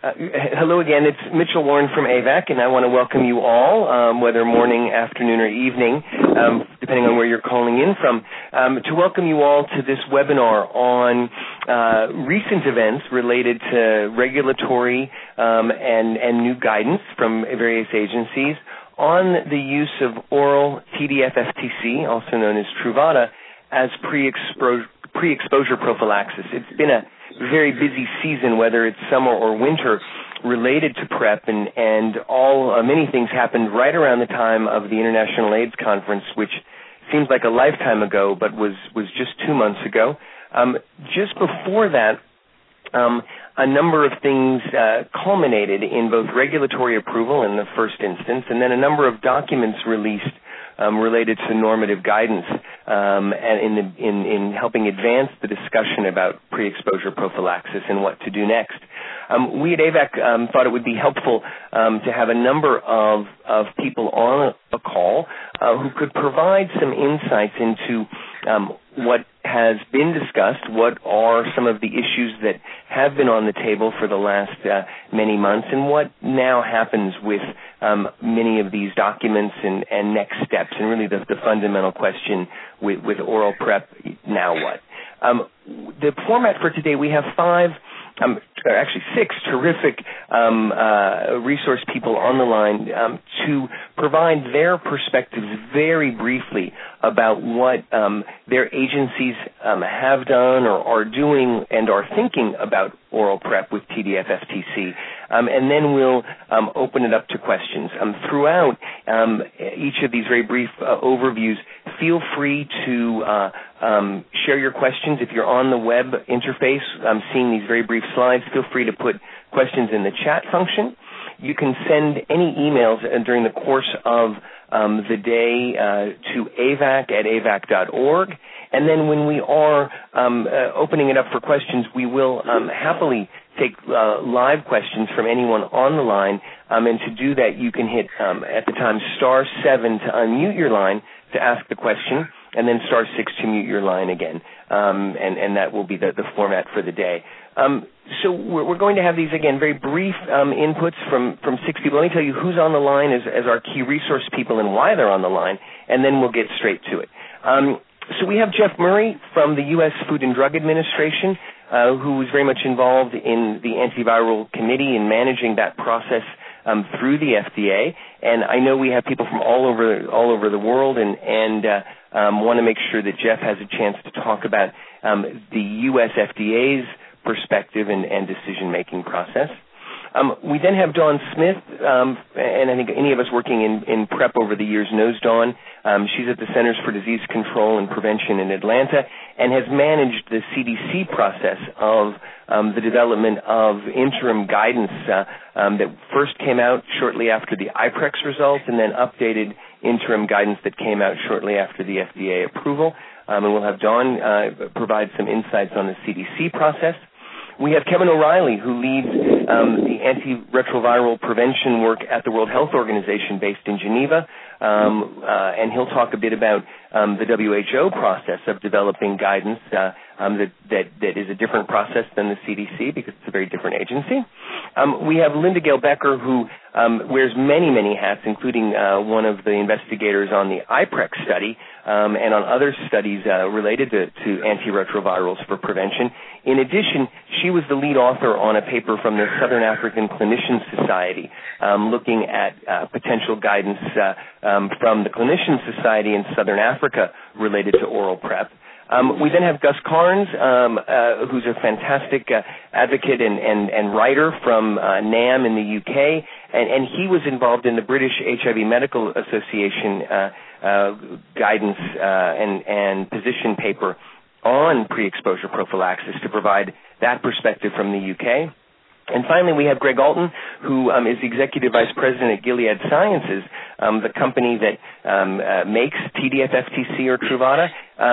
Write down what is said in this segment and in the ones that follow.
Hello again. It's Mitchell Warren from AVAC, and I want to welcome you all, whether morning, afternoon, or evening, depending on where you're calling in from, to welcome you all to this webinar on recent events related to regulatory and new guidance from various agencies on the use of oral TDF-FTC, also known as Truvada, as pre-exposure prophylaxis. It's been a very busy season, whether it's summer or winter, related to PrEP, and many things happened right around the time of the International AIDS Conference, which seems like a lifetime ago, but was just 2 months ago. Just before that, a number of things culminated in both regulatory approval in the first instance, and then a number of documents released related to normative guidance and in helping advance the discussion about pre-exposure prophylaxis and what to do next. We at AVAC thought it would be helpful to have a number of people on a call who could provide some insights into what has been discussed, what are some of the issues that have been on the table for the last many months, and what now happens with many of these documents and next steps, and really the fundamental question with oral PrEP, now what? The format for today, we have actually six terrific resource people on the line to provide their perspectives very briefly about what their agencies have done or are doing and are thinking about oral PrEP with TDF-FTC. And then we'll open it up to questions. Throughout each of these very brief overviews, feel free to share your questions. If you're on the web interface seeing these very brief slides, feel free to put questions in the chat function. You can send any emails during the course of the day to avac@avac.org. And then when we are opening it up for questions, we will happily take live questions from anyone on the line. And to do that, you can hit, at the time, *7 to unmute your line to ask the question, and then *6 to mute your line again. And that will be the format for the day. So we're going to have these, again, very brief inputs from six people. Let me tell you who's on the line as our key resource people and why they're on the line, and then we'll get straight to it. So we have Jeff Murray from the U.S. Food and Drug Administration, who was very much involved in the antiviral committee in managing that process through the FDA. And I know we have people from all over the world, and want to make sure that Jeff has a chance to talk about the U.S. FDA's perspective and decision-making process. We then have Dawn Smith, and I think any of us working in PrEP over the years knows Dawn. She's at the Centers for Disease Control and Prevention in Atlanta and has managed the CDC process of the development of interim guidance that first came out shortly after the IPREX results and then updated interim guidance that came out shortly after the FDA approval. And we'll have Dawn provide some insights on the CDC process. We have Kevin O'Reilly, who leads the antiretroviral prevention work at the World Health Organization based in Geneva, and he'll talk a bit about the WHO process of developing guidance that is a different process than the CDC because it's a very different agency. We have Linda Gale Becker, who wears many hats, including one of the investigators on the IPREX study and on other studies related to antiretrovirals for prevention. In addition, she was the lead author on a paper from the Southern African Clinicians Society looking at potential guidance from the Clinicians Society in Southern Africa related to oral PrEP. We then have Gus Carnes, who's a fantastic advocate and writer from NAM in the UK, and he was involved in the British HIV Medical Association guidance and position paper on pre-exposure prophylaxis to provide that perspective from the UK. And finally, we have Greg Alton, who is the Executive Vice President at Gilead Sciences, the company that makes TDF-FTC or Truvada,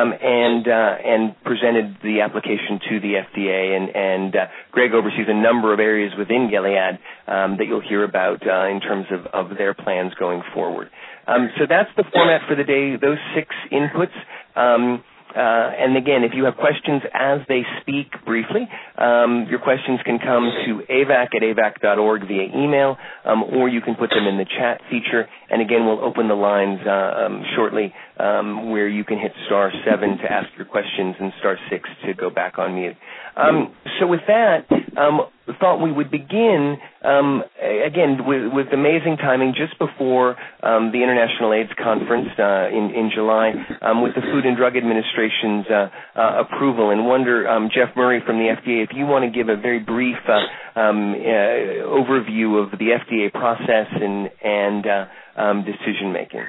and presented the application to the FDA. And Greg oversees a number of areas within Gilead that you'll hear about in terms of their plans going forward. So that's the format for the day, those six inputs. And again, if you have questions as they speak briefly, your questions can come to avac@avac.org via email, or you can put them in the chat feature. And again, we'll open the lines shortly where you can hit *7 to ask your questions and *6 to go back on mute. So with that, thought we would begin, again, with amazing timing just before the International AIDS Conference in July with the Food and Drug Administration's approval. And wonder, Jeff Murray from the FDA, if you want to give a very brief overview of the FDA process and decision-making.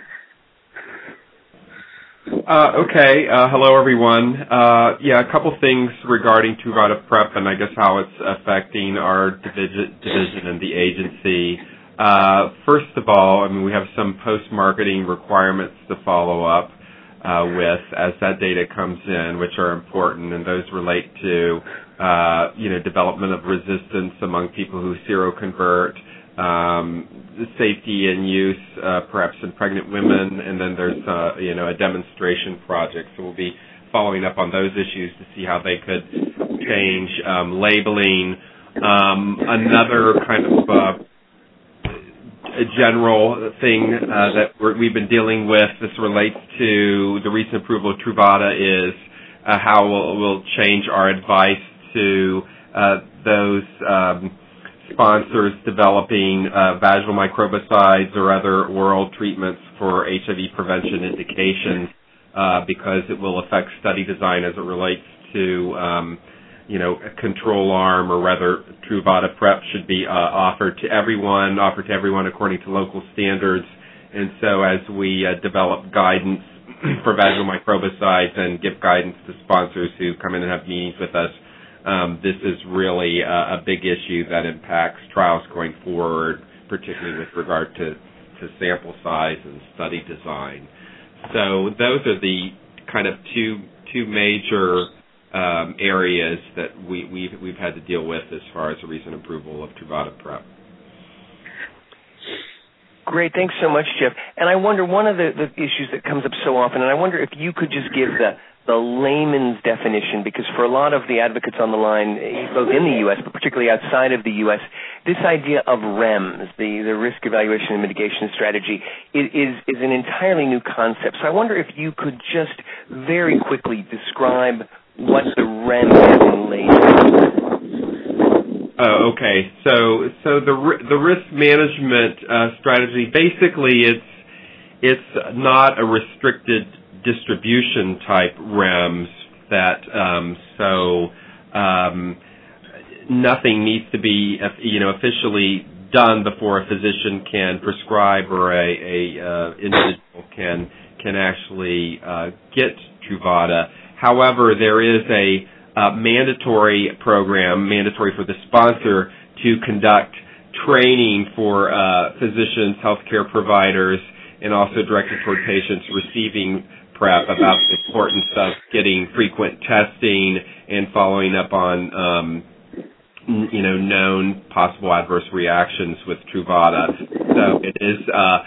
Okay. Hello, everyone. A couple things regarding Truvada PrEP and I guess how it's affecting our division and the agency. First of all, we have some post-marketing requirements to follow up with as that data comes in, which are important, and those relate to development of resistance among people who seroconvert, safety and use, perhaps in pregnant women, and then there's a demonstration project. So we'll be following up on those issues to see how they could change labeling. Another kind of a general thing that we've been dealing with, this relates to the recent approval of Truvada, is how we'll change our advice to those sponsors developing vaginal microbicides or other oral treatments for HIV prevention indications because it will affect study design as it relates to a control arm, or rather Truvada PrEP should be offered to everyone according to local standards. And so as we develop guidance for vaginal microbicides and give guidance to sponsors who come in and have meetings with us, this is really a big issue that impacts trials going forward, particularly with regard to sample size and study design. So those are the kind of two major areas that we've had to deal with as far as the recent approval of Truvada PrEP. Great, thanks so much, Jeff. And I wonder, one of the issues that comes up so often, and I wonder if you could just give the layman's definition, because for a lot of the advocates on the line, both in the U.S. but particularly outside of the U.S., this idea of REMS, the risk evaluation and mitigation strategy, is an entirely new concept. So I wonder if you could just very quickly describe what the REMS is in layman's. Okay, so the risk management strategy, basically it's not a restricted distribution type REMS that nothing needs to be officially done before a physician can prescribe or a individual can actually get Truvada. However, there is a mandatory program, mandatory for the sponsor to conduct training for physicians, healthcare providers, and also directed toward patients receiving PrEP about the importance of getting frequent testing and following up on known possible adverse reactions with Truvada. So it is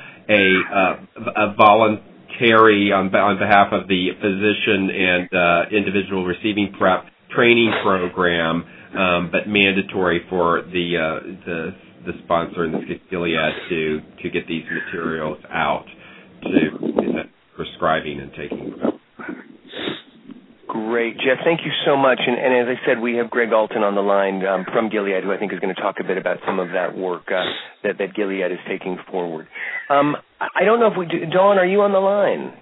a voluntary on behalf of the physician and individual receiving PrEP training program, but mandatory for the sponsor, in this case Gilead, to get these materials out to prescribing and taking PrEP. Great, Jeff. Thank you so much. And as I said, we have Greg Alton on the line from Gilead, who I think is going to talk a bit about some of that work that Gilead is taking forward. I don't know if we do. Dawn, are you on the line?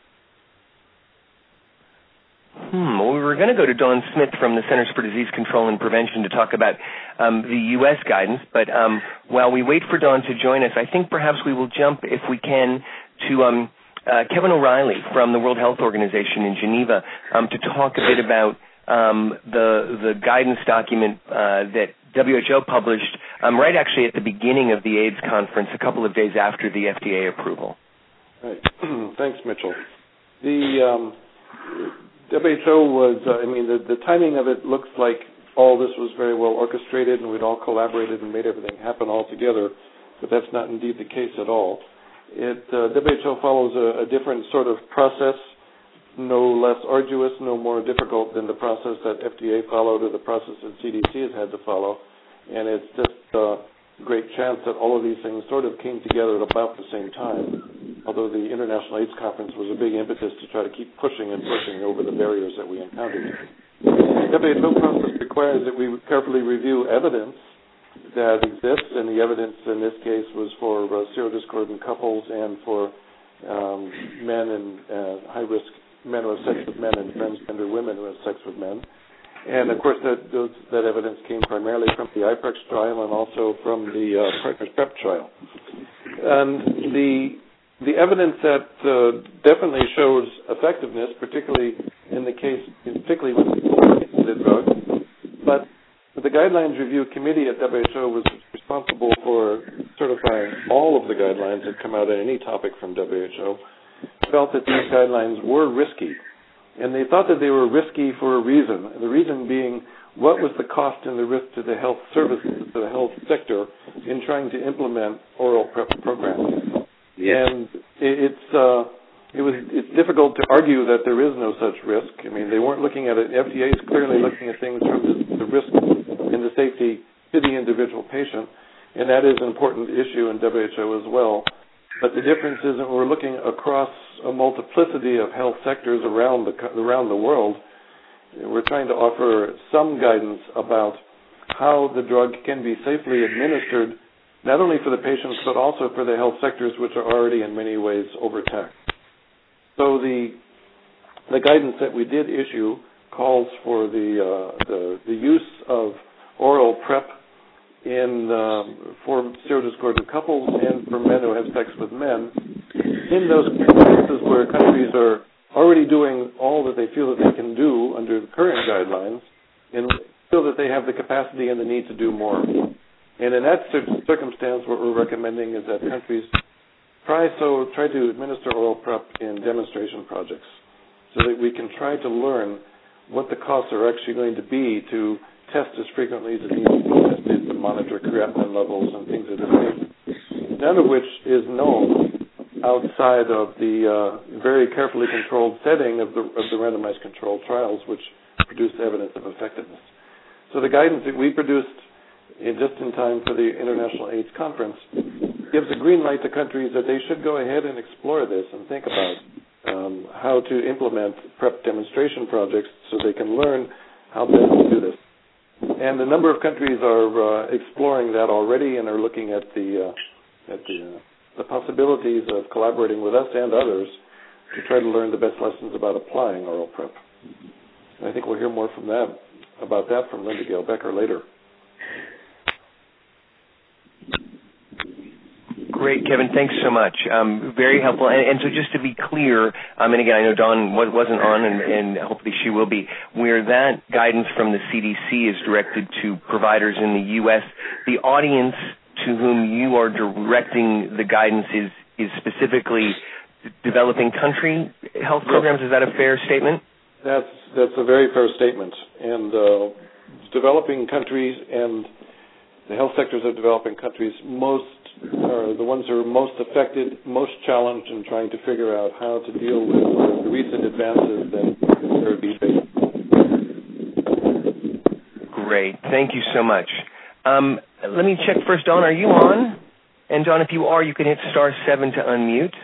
Well, we were going to go to Dawn Smith from the Centers for Disease Control and Prevention to talk about the U.S. guidance, but while we wait for Dawn to join us, I think perhaps we will jump, if we can, to Kevin O'Reilly from the World Health Organization in Geneva to talk a bit about the guidance document that WHO published right actually at the beginning of the AIDS conference, a couple of days after the FDA approval. Right. Thanks, Mitchell. The WHO was, the timing of it looks like all this was very well orchestrated and we'd all collaborated and made everything happen all together, but that's not indeed the case at all. WHO follows a different sort of process no less arduous, no more difficult than the process that FDA followed or the process that CDC has had to follow. And it's just a great chance that all of these things sort of came together at about the same time, although the International AIDS Conference was a big impetus to try to keep pushing over the barriers that we encountered. The WHO process requires that we carefully review evidence that exists, and the evidence in this case was for serodiscordant couples and for men and high-risk men who have sex with men and transgender women who have sex with men. And, of course, that evidence came primarily from the IPREX trial and also from the Partners PrEP trial. And the evidence that definitely shows effectiveness, particularly in the case, particularly with the drug, but the Guidelines Review Committee at WHO was responsible for certifying all of the guidelines that come out on any topic from WHO, felt that these guidelines were risky. And they thought that they were risky for a reason. The reason being, what was the cost and the risk to the health services, to the health sector, in trying to implement oral PrEP programs? Yes. And it's difficult to argue that there is no such risk. I mean, they weren't looking at it. FDA is clearly looking at things from the risk and the safety to the individual patient, and that is an important issue in WHO as well. But the difference is that we're looking across a multiplicity of health sectors around the world. We're trying to offer some guidance about how the drug can be safely administered, not only for the patients but also for the health sectors, which are already in many ways overtaxed. So the guidance that we did issue calls for the use of oral PrEP for serodiscordant couples and for men who have sex with men in those cases where countries are already doing all that they feel that they can do under the current guidelines and feel that they have the capacity and the need to do more. And in that circumstance, what we're recommending is that countries try to administer oral PrEP in demonstration projects so that we can try to learn what the costs are actually going to be to test as frequently as it needs to be tested to monitor creatinine levels and things of this nature, none of which is known outside of the very carefully controlled setting of the randomized controlled trials, which produce evidence of effectiveness. So the guidance that we produced just in time for the International AIDS Conference gives a green light to countries that they should go ahead and explore this and think about how to implement PrEP demonstration projects so they can learn how best to do this. And a number of countries are exploring that already and are looking at the possibilities of collaborating with us and others to try to learn the best lessons about applying oral PrEP. And I think we'll hear more about that from Linda Gale Becker later. Great, Kevin. Thanks so much. Very helpful. And so just to be clear, and again, I know Dawn wasn't on, and hopefully she will be, where that guidance from the CDC is directed to providers in the U.S., the audience to whom you are directing the guidance is specifically developing country health programs. Is that a fair statement? That's a very fair statement. And developing countries and the health sectors of developing countries are the ones who are most affected, most challenged in trying to figure out how to deal with the recent advances that are being faced. Great. Thank you so much. Let me check first. Dawn, are you on? And Dawn, if you are, you can hit *7 to unmute.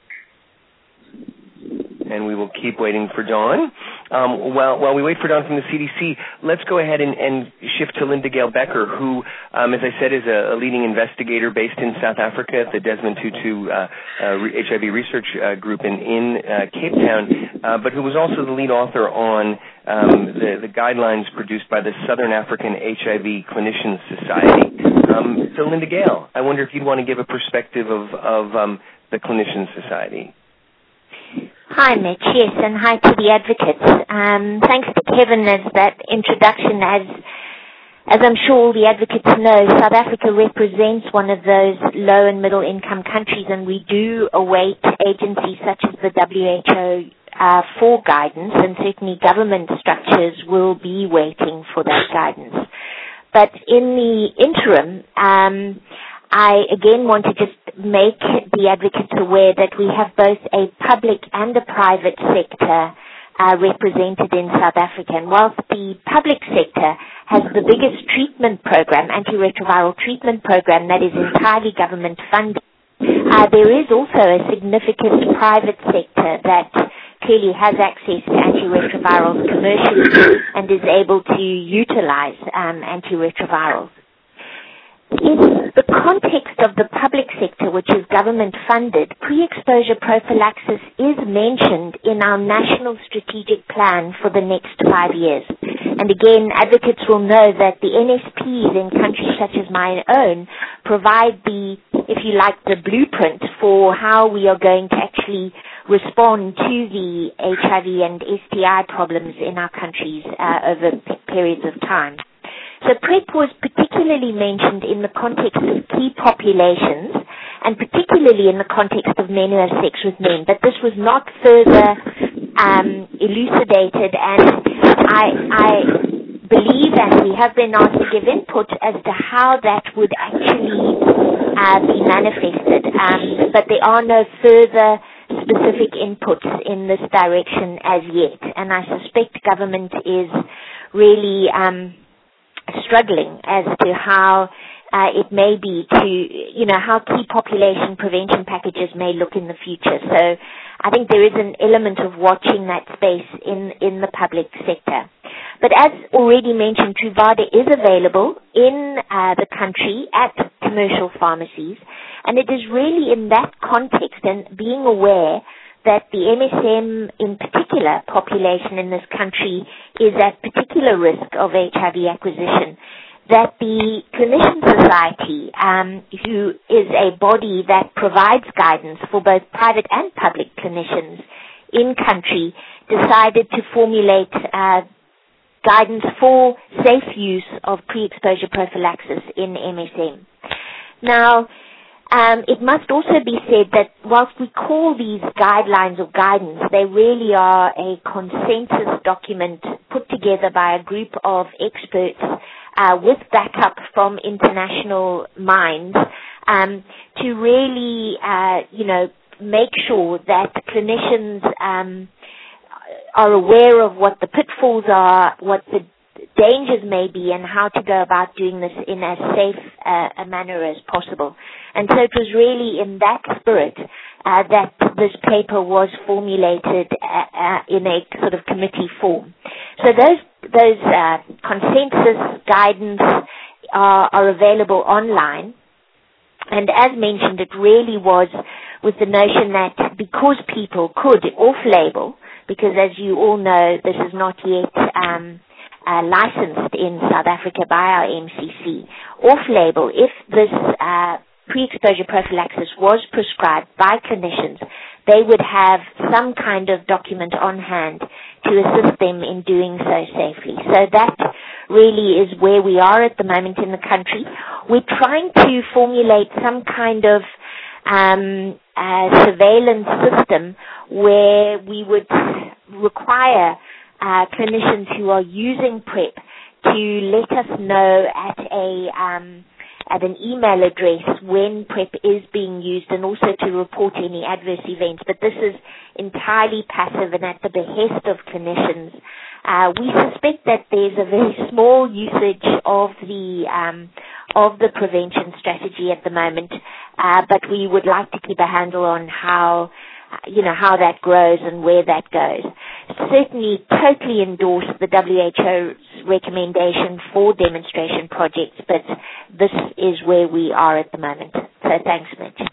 And we will keep waiting for Dawn. While we wait for Dawn from the CDC, let's go ahead and shift to Linda Gale Becker, who, as I said, is a leading investigator based in South Africa at the Desmond Tutu HIV Research Group in Cape Town, but who was also the lead author on the guidelines produced by the Southern African HIV Clinicians Society. So, Linda Gale, I wonder if you'd want to give a perspective of the Clinicians Society. Hi, Mitch. Yes, and hi to the advocates. Thanks to Kevin as that introduction. As I'm sure all the advocates know, South Africa represents one of those low and middle income countries, and we do await agencies such as the WHO for guidance, and certainly government structures will be waiting for that guidance. But in the interim, I again want to just make the advocates aware that we have both a public and a private sector represented in South Africa. And whilst the public sector has the biggest treatment program, antiretroviral treatment program, that is entirely government funded, there is also a significant private sector that clearly has access to antiretrovirals commercially and is able to utilize antiretrovirals. In the context of the public sector, which is government-funded, pre-exposure prophylaxis is mentioned in our national strategic plan for the next 5 years. And again, advocates will know that the NSPs in countries such as my own provide the, if you like, the blueprint for how we are going to actually respond to the HIV and STI problems in our countries over periods of time. So PrEP was particularly mentioned in the context of key populations and particularly in the context of men who have sex with men, but this was not further elucidated, and I believe, and we have been asked to give input as to how that would actually be manifested, but there are no further specific inputs in this direction as yet, and I suspect government is really struggling as to how it may be to, how key population prevention packages may look in the future. So I think there is an element of watching that space in the public sector. But as already mentioned, Truvada is available in the country at commercial pharmacies, and it is really in that context and being aware that the MSM in particular population in this country is at particular risk of HIV acquisition, that the Clinician Society, who is a body that provides guidance for both private and public clinicians in country, decided to formulate guidance for safe use of pre-exposure prophylaxis in MSM. Now, it must also be said that whilst we call these guidelines or guidance, they really are a consensus document put together by a group of experts with backup from international minds to really, make sure that clinicians are aware of what the pitfalls are, what the dangers may be, and how to go about doing this in as safe a manner as possible. And so it was really in that spirit that this paper was formulated in a sort of committee form. So those consensus guidance are available online. And as mentioned, it really was with the notion that because people could off-label, because as you all know, this is not yet licensed in South Africa by our MCC, off-label, if this pre-exposure prophylaxis was prescribed by clinicians, they would have some kind of document on hand to assist them in doing so safely. So that really is where we are at the moment in the country. We're trying to formulate some kind of surveillance system where we would require clinicians who are using PrEP to let us know at an email address when PrEP is being used, and also to report any adverse events. But this is entirely passive and at the behest of clinicians. We suspect that there's a very small usage of the prevention strategy at the moment, but we would like to keep a handle on how that grows and where that goes. Certainly totally endorse the WHO's recommendation for demonstration projects, but this is where we are at the moment. So thanks, Mitch.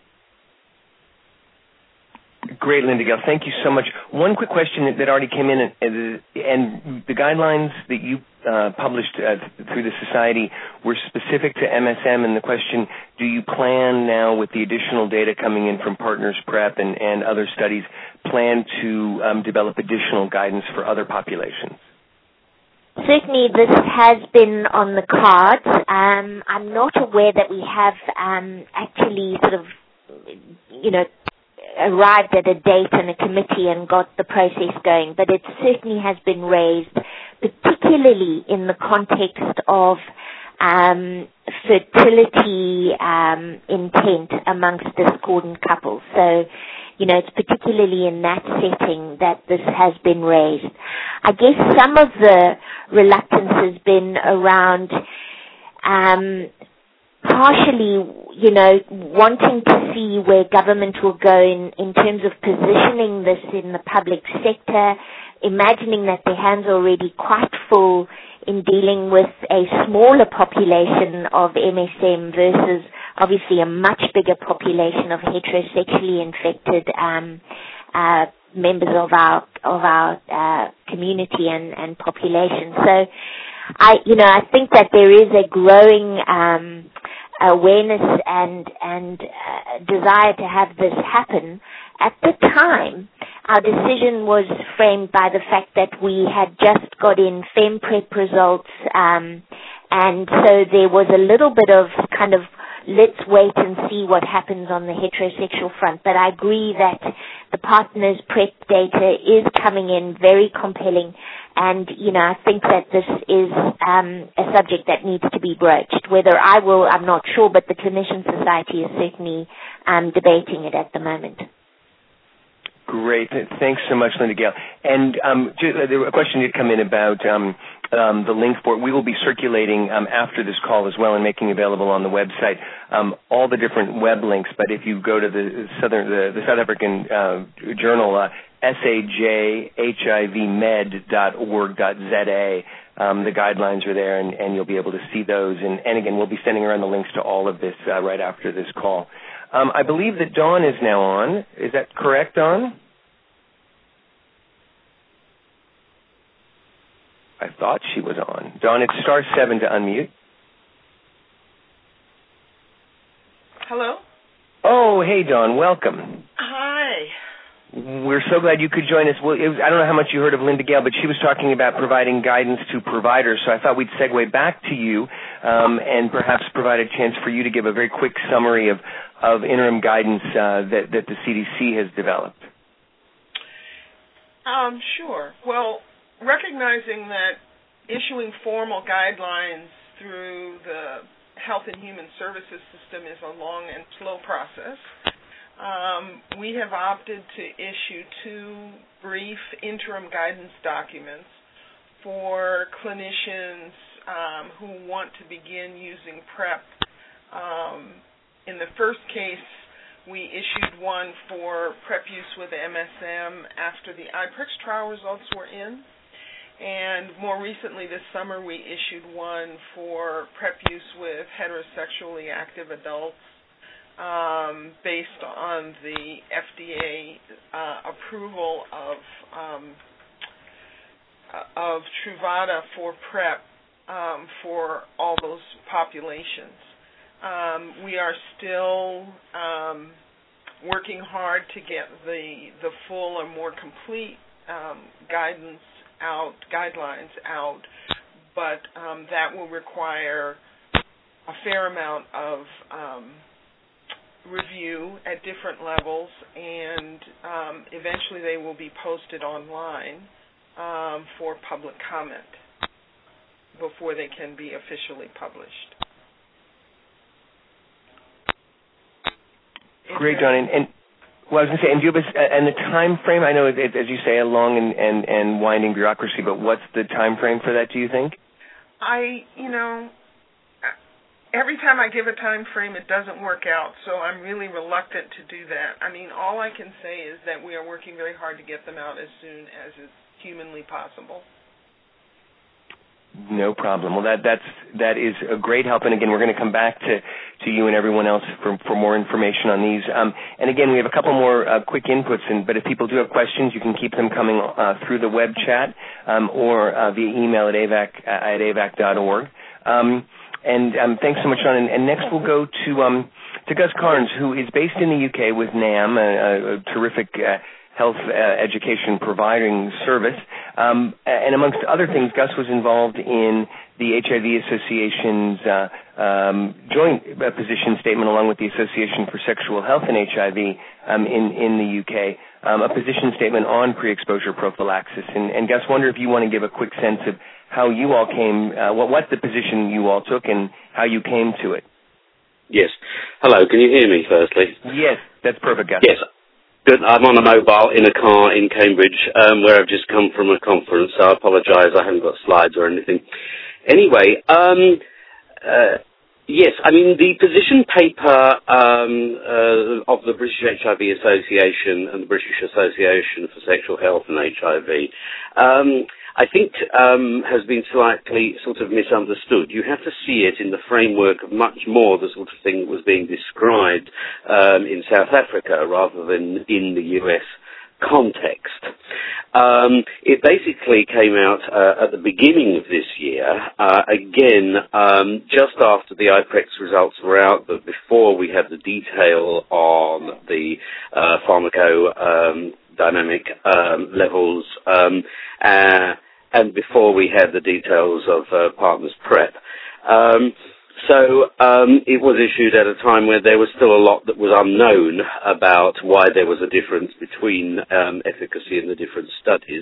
Great, Linda Gayle. Thank you so much. One quick question that already came in, and the guidelines that you published through the Society were specific to MSM, and the question, do you plan now, with the additional data coming in from Partners PrEP and other studies, plan to develop additional guidance for other populations? Certainly this has been on the cards. I'm not aware that we have actually sort of, arrived at a date and a committee and got the process going, but it certainly has been raised, particularly in the context of fertility intent amongst discordant couples. So, it's particularly in that setting that this has been raised. I guess some of the reluctance has been around partially, wanting to see where government will go in terms of positioning this in the public sector, imagining that their hands are already quite full in dealing with a smaller population of MSM versus obviously a much bigger population of heterosexually infected members of our community and population. So I think that there is a growing awareness and desire to have this happen. At the time, our decision was framed by the fact that we had just got in FemPrep results, and so there was a little bit of kind of let's wait and see what happens on the heterosexual front. But I agree that the Partners PrEP data is coming in very compelling, and I think that this is a subject that needs to be broached. Whether I will, I'm not sure, but the Clinician Society is certainly debating it at the moment. Great. Thanks so much, Linda Gale. And a question did come in about the link for it. We will be circulating after this call as well and making available on the website all the different web links. But if you go to the South African journal, sajhivmed.org.za, the guidelines are there, and you'll be able to see those. And again, we'll be sending around the links to all of this right after this call. I believe that Dawn is now on. Is that correct, Dawn? I thought she was on. Dawn, it's *7 to unmute. Hello? Oh, hey, Dawn. Welcome. Hi. We're so glad you could join us. Well, I don't know how much you heard of Linda Gale, but she was talking about providing guidance to providers, so I thought we'd segue back to you and perhaps provide a chance for you to give a very quick summary of interim guidance that the CDC has developed. Sure. Well, recognizing that issuing formal guidelines through the Health and Human Services system is a long and slow process, we have opted to issue 2 brief interim guidance documents for clinicians who want to begin using PrEP. In the first case, we issued one for PrEP use with MSM after the IPREX trial results were in. And more recently this summer, we issued one for PrEP use with heterosexually active adults based on the FDA approval of Truvada for PrEP for all those populations. We are still working hard to get the full and more complete guidelines out, but that will require a fair amount of review at different levels, and eventually they will be posted online for public comment before they can be officially published. Great, John. And well, I was going to say, and do you have and the time frame? I know, as you say, a long and winding bureaucracy, but what's the time frame for that, do you think? Every time I give a time frame, it doesn't work out, so I'm really reluctant to do that. I mean, all I can say is that we are working very hard to get them out as soon as is humanly possible. No problem. Well, that is a great help. And again, we're going to come back to you and everyone else for more information on these. And again, we have a couple more quick inputs. But if people do have questions, you can keep them coming through the web chat or via email at avac.org. And thanks so much, John. And next we'll go to Gus Carnes, who is based in the UK with NAM, a terrific health education providing service. And amongst other things, Gus was involved in the HIV Association's joint position statement along with the Association for Sexual Health and HIV in the UK, a position statement on pre-exposure prophylaxis. And Gus, wonder if you want to give a quick sense of how you all came, what the position you all took and how you came to it. Yes. Hello, can you hear me firstly? Yes, that's perfect, Gus. Yes. Good. I'm on a mobile in a car in Cambridge where I've just come from a conference, so I apologise, I haven't got slides or anything. Anyway, yes, I mean, the position paper of the British HIV Association and the British Association for Sexual Health and HIV, I think has been slightly sort of misunderstood. You have to see it in the framework of much more the sort of thing that was being described in South Africa rather than in the US context. It basically came out at the beginning of this year, again, just after the IPREX results were out, but before we had the detail on the pharmacodynamic levels, and before we had the details of Partners PrEP. So it was issued at a time where there was still a lot that was unknown about why there was a difference between efficacy in the different studies.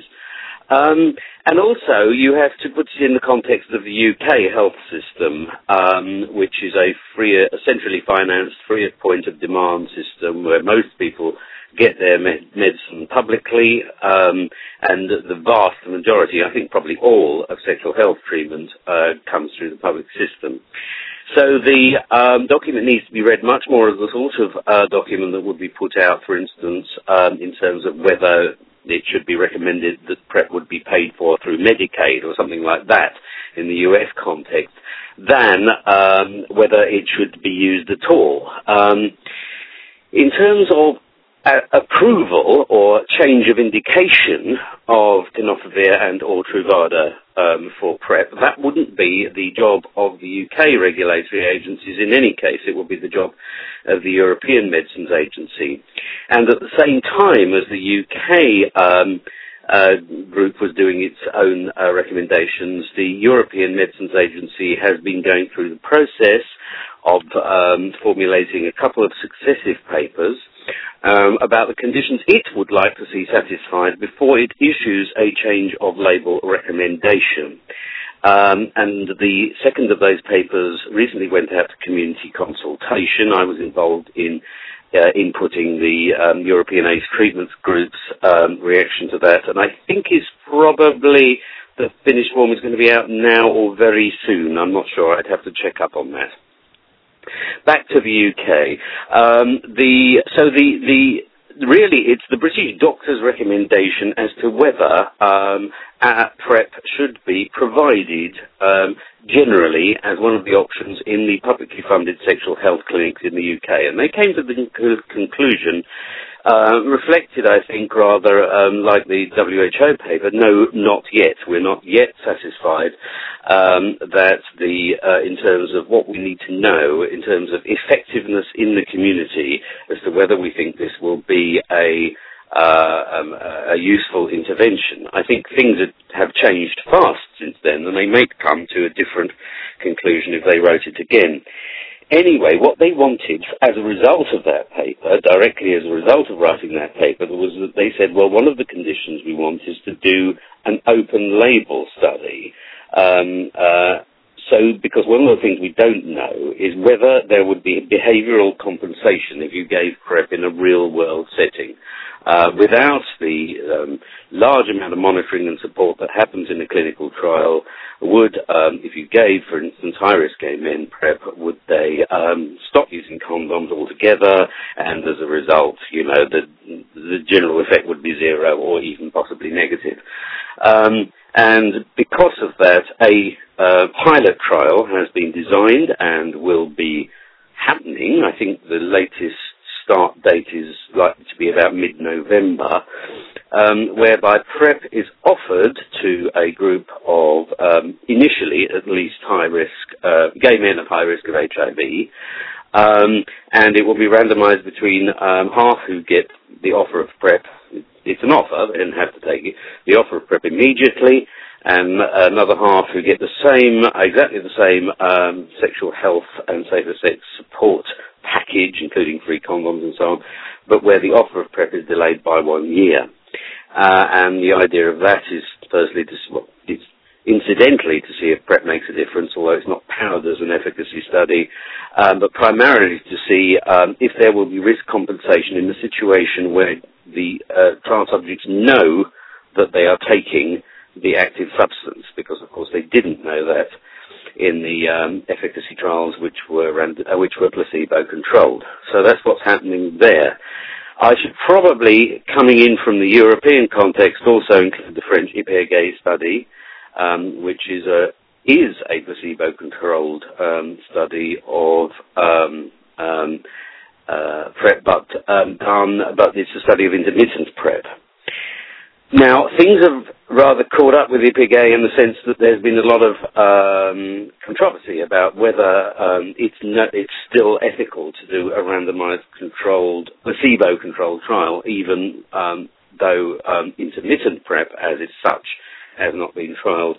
And also, you have to put it in the context of the UK health system, which is a centrally financed, free at point of demand system where most people get their medicine publicly, and the vast majority, I think probably all, of sexual health treatment comes through the public system. So the document needs to be read much more as the sort of document that would be put out, for instance, in terms of whether it should be recommended that PrEP would be paid for through Medicaid or something like that in the US context, than whether it should be used at all. In terms of approval or change of indication of tenofovir and or Truvada for PrEP, that wouldn't be the job of the UK regulatory agencies in any case. It would be the job of the European Medicines Agency. And at the same time as the UK group was doing its own recommendations, the European Medicines Agency has been going through the process of formulating a couple of successive papers about the conditions it would like to see satisfied before it issues a change of label recommendation. And the second of those papers recently went out to community consultation. I was involved in inputting the European AIDS Treatment Group's reaction to that, and I think is probably the finished form is going to be out now or very soon. I'm not sure. I'd have to check up on that. Back to the UK. Really, it's the British doctor's recommendation as to whether PrEP should be provided generally as one of the options in the publicly funded sexual health clinics in the UK. And they came to the conclusion, reflected, I think, rather like the WHO paper, no, not yet. We're not yet satisfied that in terms of what we need to know, in terms of effectiveness in the community, as to whether we think this will be a useful intervention. I think things have changed fast since then, and they may come to a different conclusion if they wrote it again. Anyway, what they wanted as a result of that paper, directly as a result of writing that paper, was that they said, well, one of the conditions we want is to do an open label study. Because one of the things we don't know is whether there would be behavioural compensation if you gave PrEP in a real-world setting. Without the large amount of monitoring and support that happens in a clinical trial, would, if you gave, for instance, high-risk gay men PrEP, would they stop using condoms altogether, and as a result, the general effect would be zero or even possibly negative. And because of that, a pilot trial has been designed and will be happening. I think the latest start date is likely to be about mid-November, whereby PrEP is offered to a group of, initially at least high-risk, gay men of high risk of HIV, and it will be randomized between half who get the offer of PrEP. It's an offer, they don't have to take it, the offer of PrEP immediately, and another half who get exactly the same sexual health and safer sex support package, including free condoms and so on, but where the offer of PrEP is delayed by 1 year. And the idea of that is, firstly, incidentally to see if PrEP makes a difference, although it's not powered as an efficacy study, but primarily to see if there will be risk compensation in the situation where the trial subjects know that they are taking the active substance, because of course they didn't know that in the efficacy trials which were placebo-controlled. So that's what's happening there. I should probably, coming in from the European context, also include the French IPERGAY study, which is a placebo-controlled study of PrEP, but it's a study of intermittent PrEP. Now, things have rather caught up with IPERGAY in the sense that there's been a lot of controversy about whether it's still ethical to do a randomized placebo-controlled trial, even though intermittent PrEP as is such has not been trialed.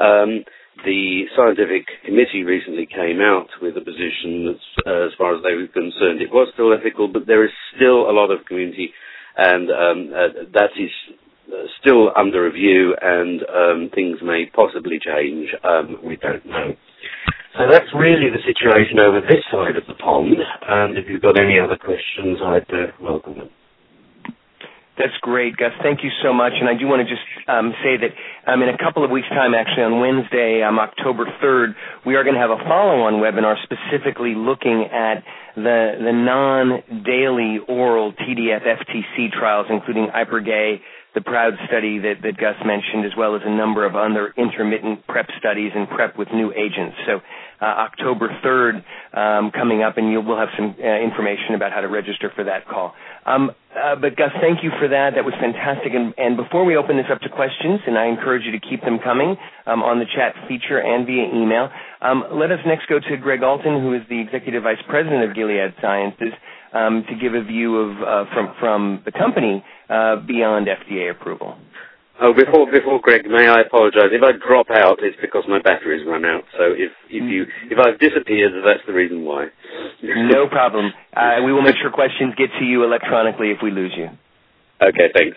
The scientific committee recently came out with a position that, as far as they were concerned, it was still ethical, but there is still a lot of community, and that is still under review, and things may possibly change. We don't know. So that's really the situation over this side of the pond, and if you've got any other questions, I'd welcome them. That's great, Gus. Thank you so much. And I do want to just say that in a couple of weeks' time, actually on Wednesday, October 3rd, we are going to have a follow-on webinar specifically looking at the non-daily oral TDF-FTC trials, including IPERGAY, the PROUD study that Gus mentioned, as well as a number of other intermittent PrEP studies and PrEP with new agents. So October 3rd coming up, and we'll have some information about how to register for that call. But Gus, thank you for that. That was fantastic. And before we open this up to questions, and I encourage you to keep them coming on the chat feature and via email, let us next go to Greg Alton, who is the Executive Vice President of Gilead Sciences, to give a view of from the company beyond FDA approval. Oh, before Greg, may I apologise? If I drop out, it's because my battery's run out. So if I've disappeared, that's the reason why. No problem. We will make sure questions get to you electronically if we lose you. Okay, thanks.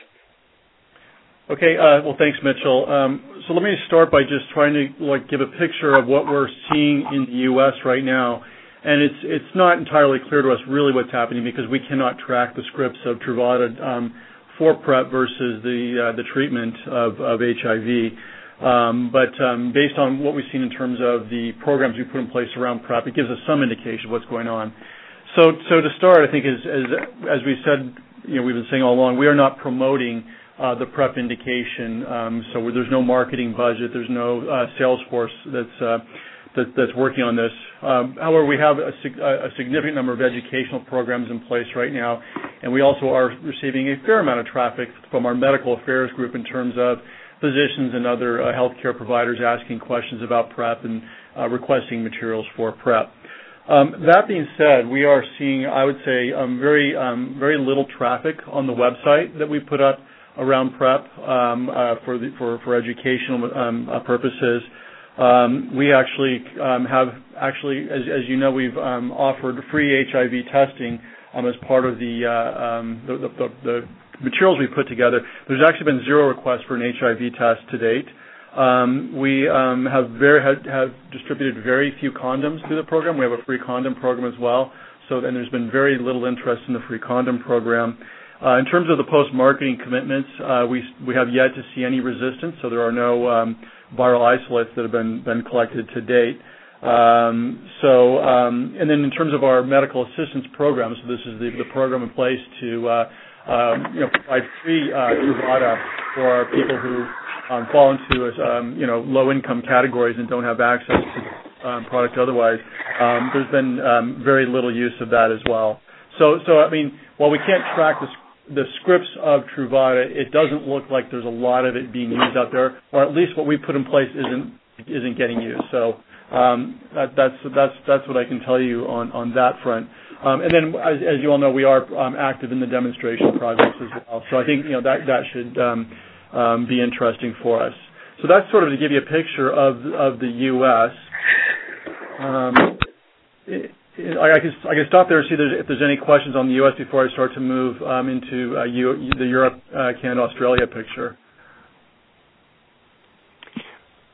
Okay, well, thanks, Mitchell. So let me start by just trying to give a picture of what we're seeing in the U.S. right now. And it's not entirely clear to us really what's happening because we cannot track the scripts of Truvada for PrEP versus the treatment of HIV. But based on what we've seen in terms of the programs we put in place around PrEP, it gives us some indication of what's going on. So to start, I think as we said, we've been saying all along, we are not promoting the PrEP indication. So there's no marketing budget, there's no sales force that's working on this. However, we have a significant number of educational programs in place right now, and we also are receiving a fair amount of traffic from our medical affairs group in terms of physicians and other healthcare providers asking questions about PrEP and requesting materials for PrEP. That being said, we are seeing, I would say, very little traffic on the website that we put up around PrEP for educational purposes. We actually have as you know, we've offered free HIV testing as part of the materials we put together. There's actually been zero requests for an HIV test to date. We have distributed very few condoms through the program. We have a free condom program as well. And there's been very little interest in the free condom program. In terms of the post-marketing commitments, we have yet to see any resistance, so there are no viral isolates that have been collected to date. And then in terms of our medical assistance program, so this is the program in place to provide free Truvada for our people who fall into low-income categories and don't have access to product otherwise. There's been very little use of that as well. So I mean, while we can't track the scripts of Truvada, it doesn't look like there's a lot of it being used out there, or at least what we put in place isn't getting used. So that's what I can tell you on that front. And then, as you all know, we are active in the demonstration projects as well. So I think that should be interesting for us. So that's sort of to give you a picture of the U.S. I can stop there and see if there's any questions on the U.S. before I start to move into the Europe, Canada, Australia picture.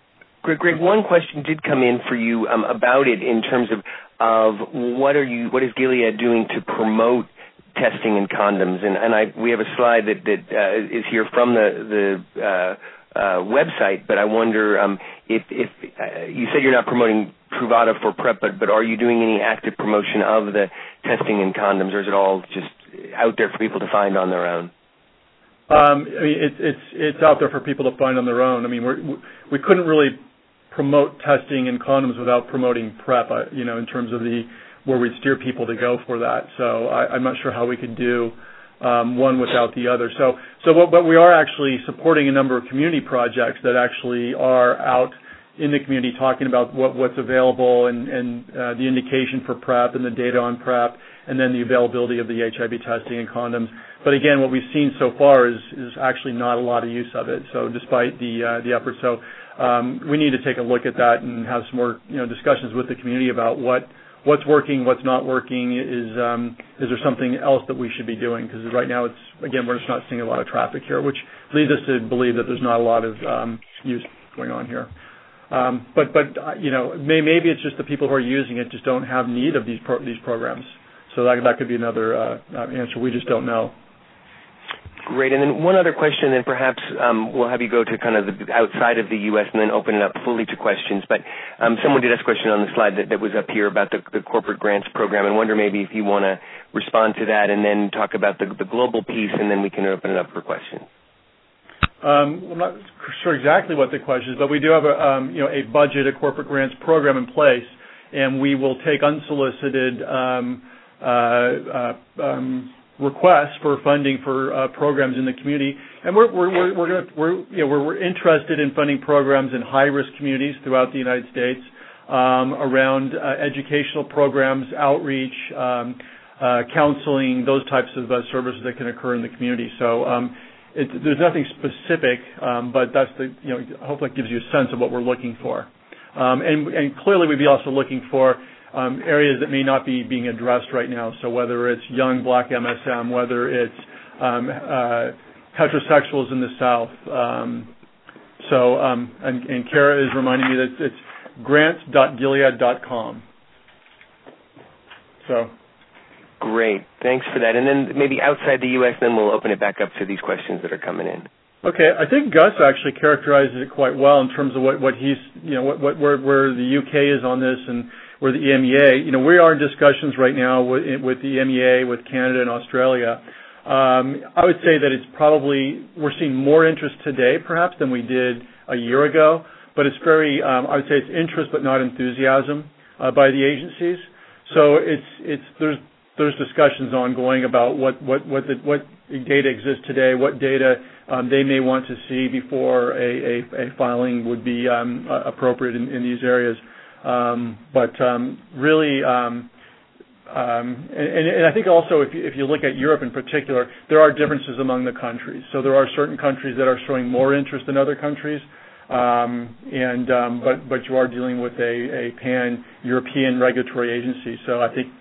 Greg, one question did come in for you about it in terms of what is Gilead doing to promote testing and condoms, and we have a slide that is here from the website, but I wonder if you said you're not promoting Truvada for PrEP, but are you doing any active promotion of the testing and condoms, or is it all just out there for people to find on their own? I mean, it's out there for people to find on their own. I mean, we couldn't really promote testing and condoms without promoting PrEP, in terms of where we'd steer people to go for that. So I'm not sure how we could do one without the other. But we are actually supporting a number of community projects that actually are out in the community talking about what's available and the indication for PrEP and the data on PrEP, and then the availability of the HIV testing and condoms. But again, what we've seen so far is actually not a lot of use of it. So despite the effort, we need to take a look at that and have some more discussions with the community about what's working, what's not working. Is there something else that we should be doing? Because right now we're just not seeing a lot of traffic here, which leads us to believe that there's not a lot of use going on here. But maybe it's just the people who are using it just don't have need of these programs. So that could be another answer. We just don't know. Great. And then one other question, and then perhaps we'll have you go to kind of the outside of the U.S. and then open it up fully to questions. But someone did ask a question on the slide that was up here about the corporate grants program, and wonder maybe if you want to respond to that and then talk about the global piece, and then we can open it up for questions. I'm not sure exactly what the question is, but we do have a budget, a corporate grants program in place, and we will take unsolicited requests for funding for programs in the community, and we're interested in funding programs in high-risk communities throughout the United States around educational programs, outreach, counseling, those types of services that can occur in the community. So there's nothing specific, but that's I hope that gives you a sense of what we're looking for, and clearly we'd be also looking for areas that may not be being addressed right now. So whether it's young black MSM, whether it's heterosexuals in the South. And Kara is reminding me that it's grants.gilead.com. So. Great. Thanks for that. And then maybe outside the U.S., then we'll open it back up to these questions that are coming in. Okay, I think Gus actually characterizes it quite well in terms of what he's, where the UK is on this and where the EMEA. We are in discussions right now with the EMEA, with Canada and Australia. I would say that we're seeing more interest today perhaps than we did a year ago, but it's very, I would say it's interest but not enthusiasm by the agencies. So there's discussions ongoing about what data exists today, what data they may want to see before a filing would be appropriate in these areas. Really, and I think also if you look at Europe in particular, there are differences among the countries. So there are certain countries that are showing more interest than other countries, but you are dealing with a pan-European regulatory agency. So I think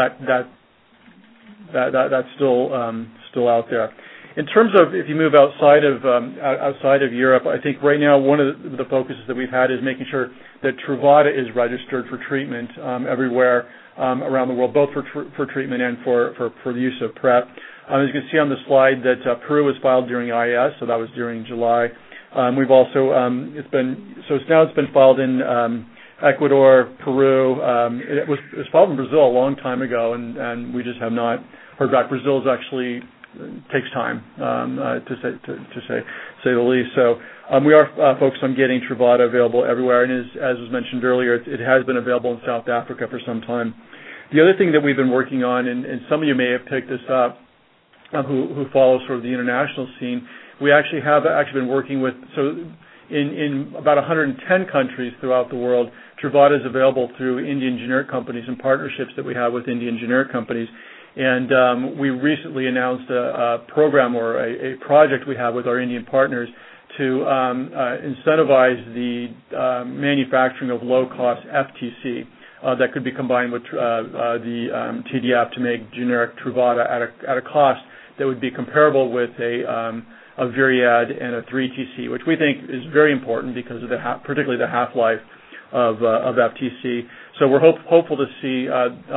that's still out there. In terms of if you move outside of Europe, I think right now one of the focuses that we've had is making sure that Truvada is registered for treatment everywhere around the world, both for treatment and for the use of PrEP. As you can see on the slide, that Peru was filed during IS, so that was during July. We've also it's been filed in Ecuador, Peru. It was filed in Brazil a long time ago, and we just have not heard back. Brazil is actually takes time to say the least. So we are focused on getting Truvada available everywhere, and as was mentioned earlier, it has been available in South Africa for some time. The other thing that we've been working on, and some of you may have picked this up, who follow sort of the international scene, we actually have been working with, so in about 110 countries throughout the world, Truvada is available through Indian generic companies and partnerships that we have with Indian generic companies. And we recently announced a program or a project we have with our Indian partners to incentivize the manufacturing of low-cost FTC that could be combined with the TDF to make generic Truvada at a cost that would be comparable with a a Viriad and a 3TC, which we think is very important because of particularly the half-life of FTC. So we're hopeful to see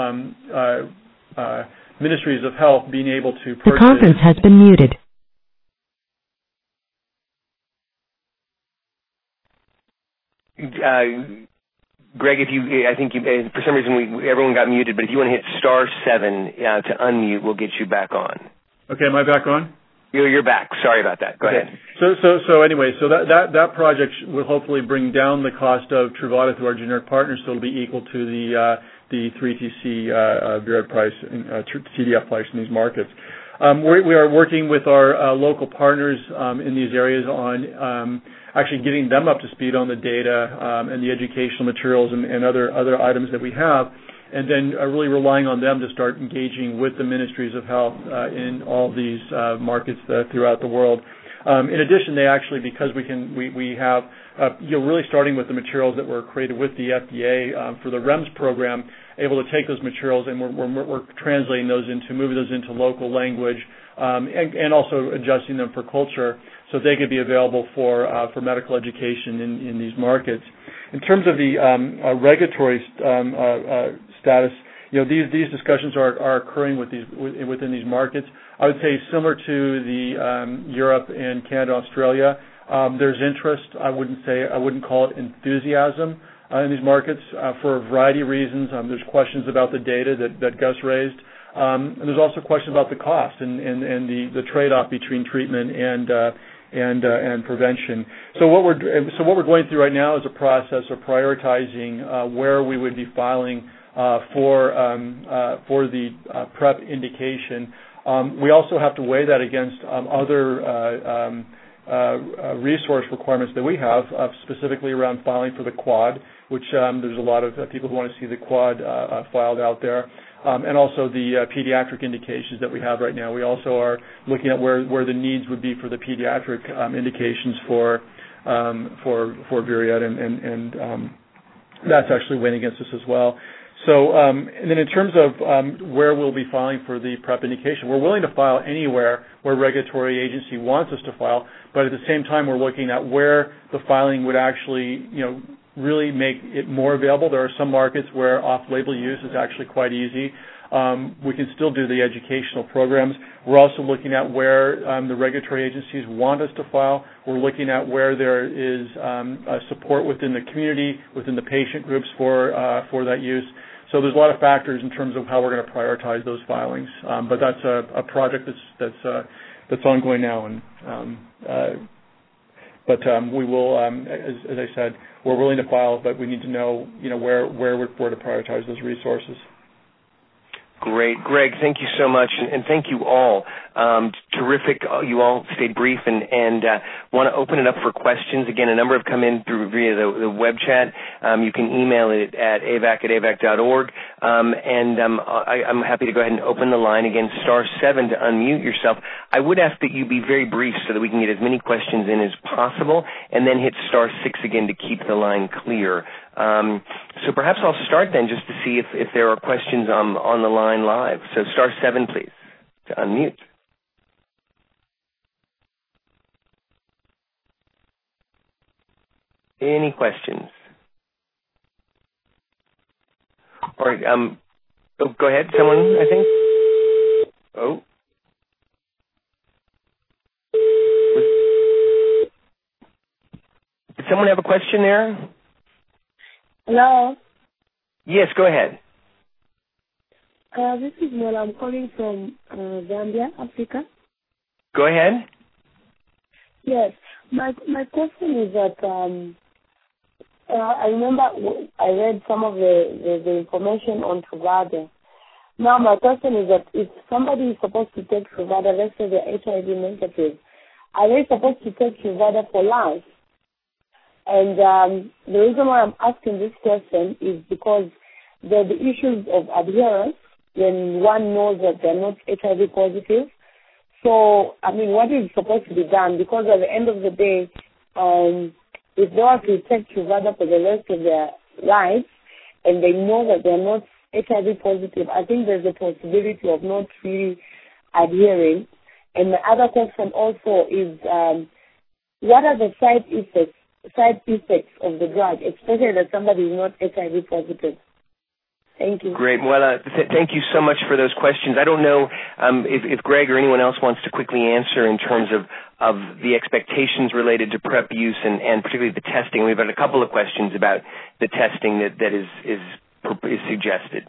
ministries of health being able to purchase. The conference has been muted. Greg, I think for some reason everyone got muted, but if you want to hit *7 to unmute, we'll get you back on. Okay, am I back on? You're back. Sorry about that. Go ahead. So anyway, that project will hopefully bring down the cost of Truvada through our generic partners, so it'll be equal to the 3TC Viriad price, TDF price in these markets. We are working with our local partners in these areas on actually getting them up to speed on the data and the educational materials and other items that we have, and then really relying on them to start engaging with the ministries of health in all these markets throughout the world. In addition, they actually, because we have really starting with the materials that were created with the FDA for the REMS program, able to take those materials and we're translating those moving those into local language, and also adjusting them for culture so they could be available for medical education in these markets. In terms of the regulatory status, these discussions are occurring within these markets. I would say similar to the Europe and Canada, Australia. There's interest. I wouldn't call it enthusiasm in these markets for a variety of reasons. There's questions about the data that Gus raised. And there's also questions about the cost and the trade-off between treatment and prevention. So what we're going through right now is a process of prioritizing where we would be filing for the PrEP indication. We also have to weigh that against other resource requirements that we have, specifically around filing for the Quad, which there's a lot of people who want to see the Quad filed out there, and also the pediatric indications that we have right now. We also are looking at where the needs would be for the pediatric indications for Viriad, and that's actually weighing against us as well. So, and then in terms of where we'll be filing for the PrEP indication, we're willing to file anywhere where regulatory agency wants us to file, but at the same time, we're looking at where the filing would actually, really make it more available. There are some markets where off-label use is actually quite easy. We can still do the educational programs. We're also looking at where the regulatory agencies want us to file. We're looking at where there is support within the community, within the patient groups for that use. So there's a lot of factors in terms of how we're going to prioritize those filings. But that's a project that's ongoing now, and but we will, as I said, we're willing to file, but we need to know, where to prioritize those resources. Great. Greg, thank you so much, and thank you all. Terrific. You all stayed brief and want to open it up for questions. Again, a number have come in via the web chat. You can email it at avac@avac.org. And I'm happy to go ahead and open the line again, *7 to unmute yourself. I would ask that you be very brief so that we can get as many questions in as possible, and then hit *6 again to keep the line clear. So perhaps I'll start then just to see if there are questions on the line live. So *7, please, to unmute. Any questions? All right. Go ahead. Someone, I think. Oh. Did someone have a question there? Hello. Yes, go ahead. This is Mola. I'm calling from Gambia, Africa. Go ahead. Yes. My question is that I remember I read some of the information on Truvada. Now my question is that if somebody is supposed to take Truvada, let's say they're HIV negative, are they supposed to take Truvada for life? And the reason why I'm asking this question is because there are the issues of adherence when one knows that they're not HIV positive. So, what is supposed to be done? Because at the end of the day, if they are to take Truvada for the rest of their lives and they know that they're not HIV positive, I think there's a possibility of not really adhering. And the other question also is, what are the side effects of the drug, especially that somebody is not HIV positive? Thank you. Great. Well, thank you so much for those questions. I don't know if Greg or anyone else wants to quickly answer in terms of the expectations related to PrEP use and particularly the testing. We've had a couple of questions about the testing that is suggested.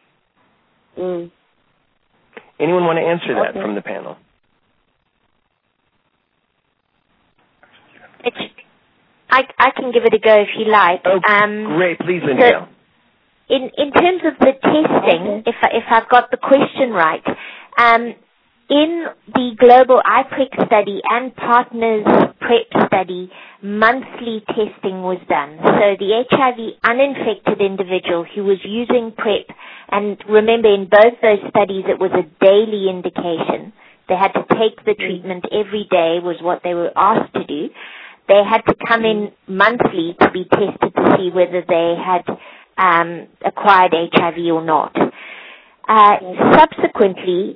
Anyone want to answer that from the panel? I can give it a go if you like. Oh, great. Please, Linda. In terms of the testing, if I've got the question right, in the global IPREC study and Partners PrEP study, monthly testing was done. So the HIV uninfected individual who was using PrEP, and remember in both those studies it was a daily indication. They had to take the treatment every day was what they were asked to do. They had to come in monthly to be tested to see whether they had acquired HIV or not. Subsequently,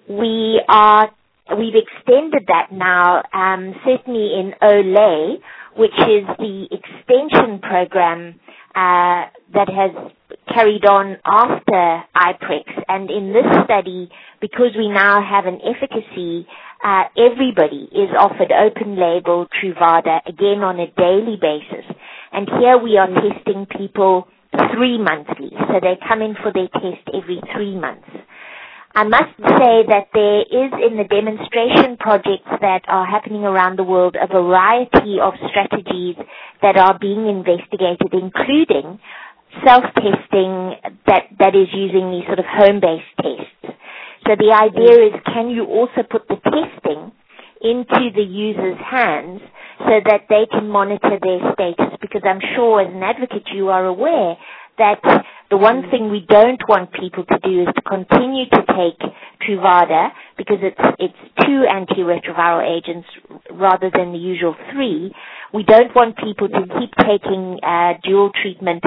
we've extended that now, certainly in OLE, which is the extension program that has carried on after IPREX. And in this study, because we now have an efficacy, everybody is offered open-label Truvada, again on a daily basis. And here we are testing people 3 monthly, so they come in for their test every 3 months. I must say that there is in the demonstration projects that are happening around the world a variety of strategies that are being investigated, including self-testing that is using these sort of home-based tests. So the idea is, can you also put the testing into the user's hands so that they can monitor their status? Because I'm sure as an advocate you are aware that the one thing we don't want people to do is to continue to take Truvada, because it's 2 antiretroviral agents rather than the usual 3. We don't want people to keep taking dual treatment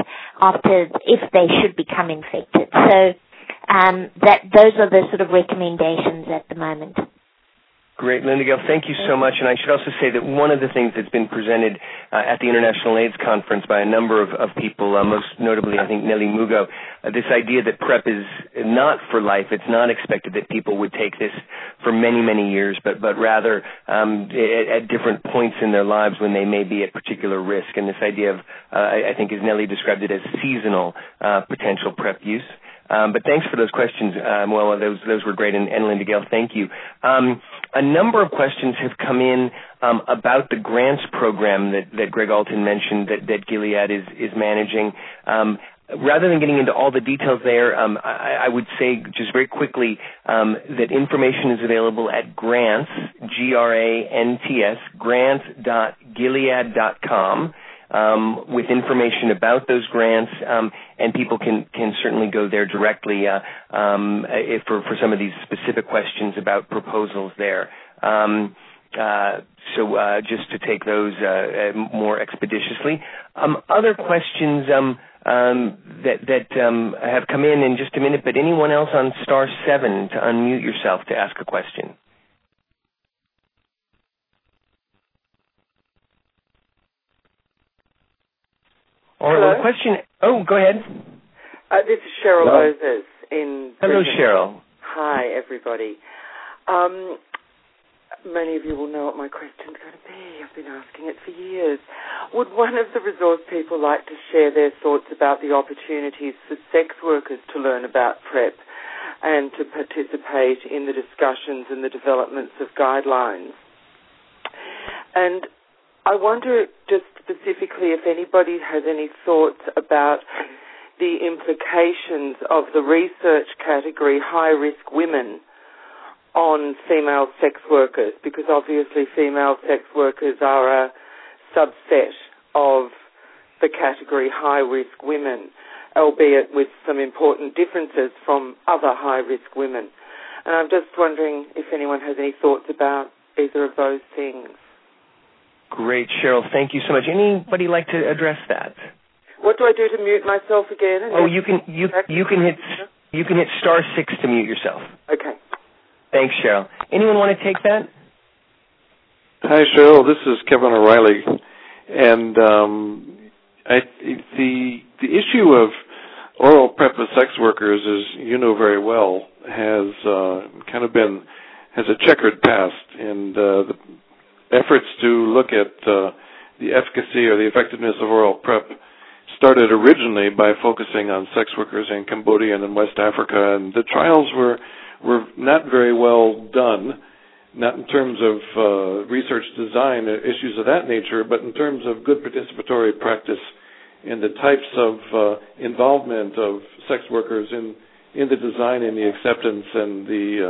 if they should become infected. So those are the sort of recommendations at the moment. Great, Linda Gail, thank you so much. And I should also say that one of the things that's been presented at the International AIDS Conference by a number of people, most notably I think Nelly Mugo, this idea that PrEP is not for life. It's not expected that people would take this for many, many years, but rather at different points in their lives when they may be at particular risk. And this idea of, I think as Nelly described it, as seasonal potential PrEP use. But thanks for those questions. Well, those were great, and Linda Gail, thank you. A number of questions have come in about the grants program that Greg Alton mentioned that Gilead is managing. Rather than getting into all the details there, I would say just very quickly that information is available at grants, Grants, grants.gilead.com. With information about those grants, and people can certainly go there directly for some of these specific questions about proposals there. So just to take those more expeditiously. Other questions that have come in just a minute, but anyone else on *7 to unmute yourself to ask a question? Or a question. Oh, go ahead. This is Cheryl Moses in Hello, Brisbane. Cheryl. Hi, everybody. Many of you will know what my question's going to be. I've been asking it for years. Would one of the resource people like to share their thoughts about the opportunities for sex workers to learn about PrEP and to participate in the discussions and the developments of guidelines? And I wonder just specifically if anybody has any thoughts about the implications of the research category high-risk women on female sex workers, because obviously female sex workers are a subset of the category high-risk women, albeit with some important differences from other high-risk women. And I'm just wondering if anyone has any thoughts about either of those things. Great, Cheryl. Thank you so much. Anybody like to address that? What do I do to mute myself again? You can hit *6 to mute yourself. Okay. Thanks, Cheryl. Anyone want to take that? Hi, Cheryl. This is Kevin O'Reilly. And the issue of oral PrEP with sex workers, as you know very well, has a checkered past. And the efforts to look at the efficacy or the effectiveness of oral PrEP started originally by focusing on sex workers in Cambodia and in West Africa, and the trials were not very well done, not in terms of research design, issues of that nature, but in terms of good participatory practice and the types of involvement of sex workers in the design and the acceptance and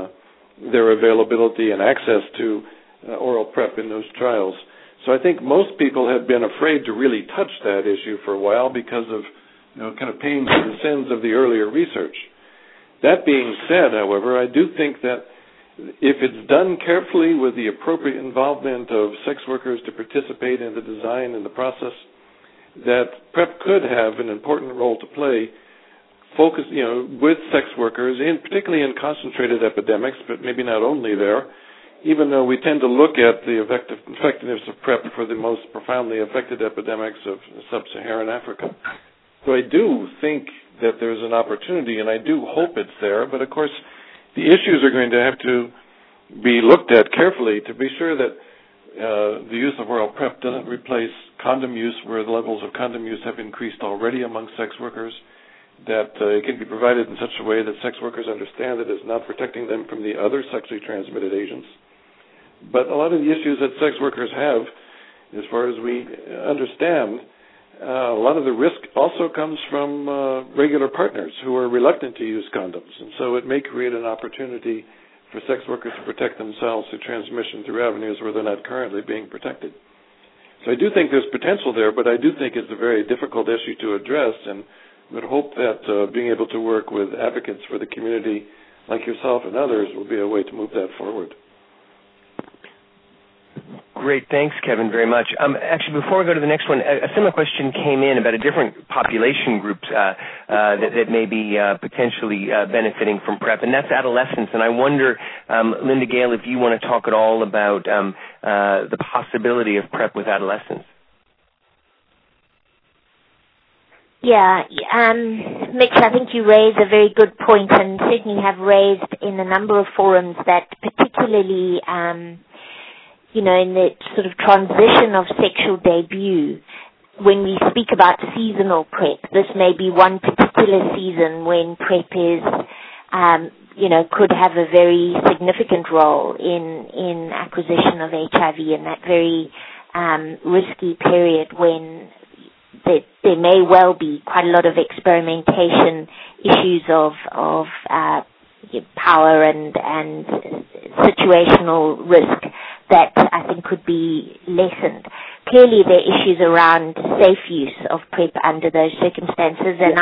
their availability and access to oral PrEP in those trials. So I think most people have been afraid to really touch that issue for a while because of kind of paying for the sins of the earlier research. That being said, however, I do think that if it's done carefully with the appropriate involvement of sex workers to participate in the design and the process, that PrEP could have an important role to play, focus, with sex workers, particularly in concentrated epidemics, but maybe not only there, even though we tend to look at the effectiveness of PrEP for the most profoundly affected epidemics of sub-Saharan Africa. So I do think that there's an opportunity, and I do hope it's there, but of course the issues are going to have to be looked at carefully to be sure that the use of oral PrEP doesn't replace condom use, where the levels of condom use have increased already among sex workers, that it can be provided in such a way that sex workers understand that it's not protecting them from the other sexually transmitted agents. But a lot of the issues that sex workers have, as far as we understand, a lot of the risk also comes from regular partners who are reluctant to use condoms. And so it may create an opportunity for sex workers to protect themselves through transmission through avenues where they're not currently being protected. So I do think there's potential there, but I do think it's a very difficult issue to address, and would hope that being able to work with advocates for the community like yourself and others will be a way to move that forward. Great. Thanks, Kevin, very much. Actually, before we go to the next one, a similar question came in about a different population group that may be potentially benefiting from PrEP, and that's adolescents. And I wonder, Linda Gale, if you want to talk at all about the possibility of PrEP with adolescents. Yeah, Mitch, I think you raise a very good point, and certainly have raised in a number of forums that particularly in the sort of transition of sexual debut, when we speak about seasonal PrEP, this may be one particular season when PrEP is, could have a very significant role in acquisition of HIV in that very risky period when there may well be quite a lot of experimentation, issues of power and situational risk that I think could be lessened. Clearly, there are issues around safe use of PrEP under those circumstances, and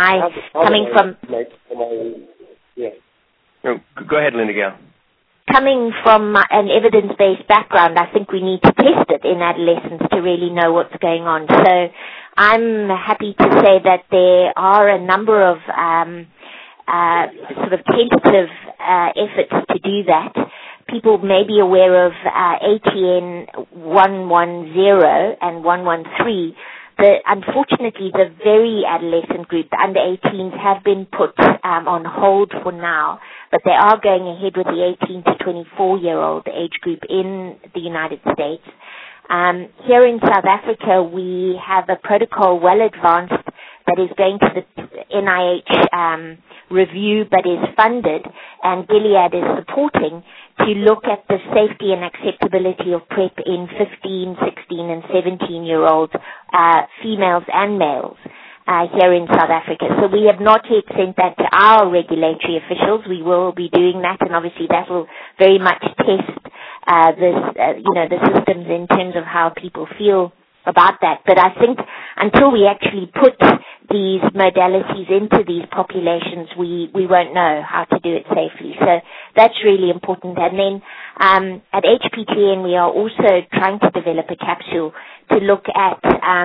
Go ahead, Linda Gale. Coming from an evidence-based background, I think we need to test it in adolescents to really know what's going on. So I'm happy to say that there are a number of sort of tentative efforts to do that. People may be aware of ATN 110 and 113. Unfortunately, the very adolescent group, the under 18s, have been put on hold for now, but they are going ahead with the 18 to 24-year-old age group in the United States. Here in South Africa, we have a protocol well advanced that is going to the NIH review but is funded, and Gilead is supporting, to look at the safety and acceptability of PrEP in 15, 16, and 17-year-old females and males here in South Africa. So we have not yet sent that to our regulatory officials. We will be doing that, and obviously that will very much test the systems in terms of how people feel about that. But I think until we actually put these modalities into these populations, we won't know how to do it safely. So that's really important. And then at HPTN, we are also trying to develop a capsule to look at